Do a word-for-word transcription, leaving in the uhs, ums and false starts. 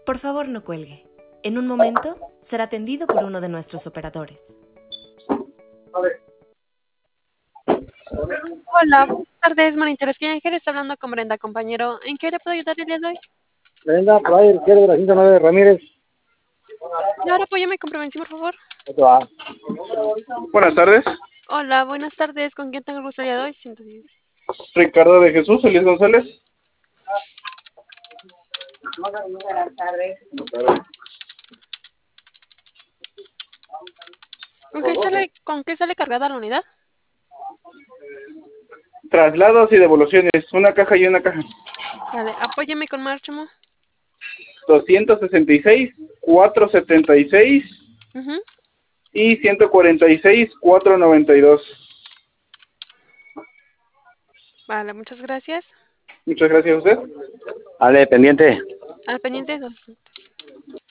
Por favor, no cuelgue. En un momento será atendido por uno de nuestros operadores. Hola, buenas tardes, Marinteres Ángel, está hablando con Brenda, compañero. ¿En qué le puedo ayudar el día de hoy? Brenda, por ahí, izquierda de la cinta nueve de Ramírez. Claro, apóyame con prevención, por favor. Ahí te va. Buenas tardes, Hola, buenas tardes, ¿con quién tengo el gusto el día de hoy? ciento diez. Ricardo de Jesús, Elías González. Buenas tardes. ¿Con qué sale, con qué sale cargada la unidad? Traslados y devoluciones, una caja y una caja. Vale, apóyame con Márchamo. doscientos sesenta y seis, cuatrocientos setenta y seis Ujú. y ciento cuarenta y seis, cuatrocientos noventa y dos. Vale, muchas gracias. Muchas gracias a usted. Ale, pendiente. Al pendiente, dos.